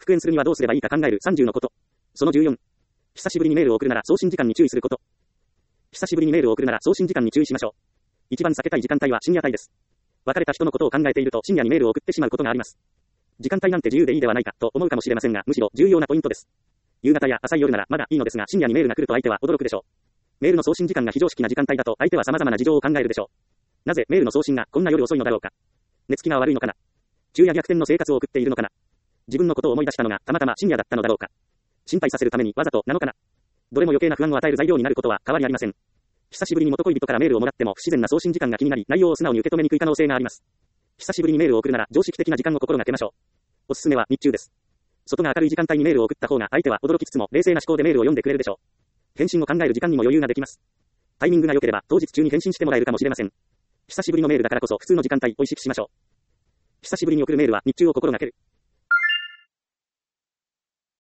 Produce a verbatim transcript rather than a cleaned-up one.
復縁するにはどうすればいいか考えるさんじゅうのこと。そのじゅうよん。久しぶりにメールを送るなら送信時間に注意すること。久しぶりにメールを送るなら送信時間に注意しましょう。一番避けたい時間帯は深夜帯です。別れた人のことを考えていると深夜にメールを送ってしまうことがあります。時間帯なんて自由でいいではないかと思うかもしれませんが、むしろ重要なポイントです。夕方や浅い夜ならまだいいのですが、深夜にメールが来ると相手は驚くでしょう。メールの送信時間が非常識な時間帯だと相手は様々な事情を考えるでしょう。なぜメールの送信がこんな夜遅いのだろうか。寝つきが悪いのかな。昼夜逆転の生活を送っているのかな。自分のことを思い出したのがたまたま深夜だったのだろうか。心配させるためにわざとなのかな。どれも余計な不安を与える材料になることは変わりありません。久しぶりに元恋人からメールをもらっても不自然な送信時間が気になり、内容を素直に受け止めにくい可能性があります。久しぶりにメールを送るなら常識的な時間を心がけましょう。おすすめは日中です。外が明るい時間帯にメールを送った方が相手は驚きつつも冷静な思考でメールを読んでくれるでしょう。返信を考える時間にも余裕ができます。タイミングが良ければ当日中に返信してもらえるかもしれません。久しぶりのメールだからこそ普通の時間帯を意識しましょう。久しぶりに送るメールは日中を心がける。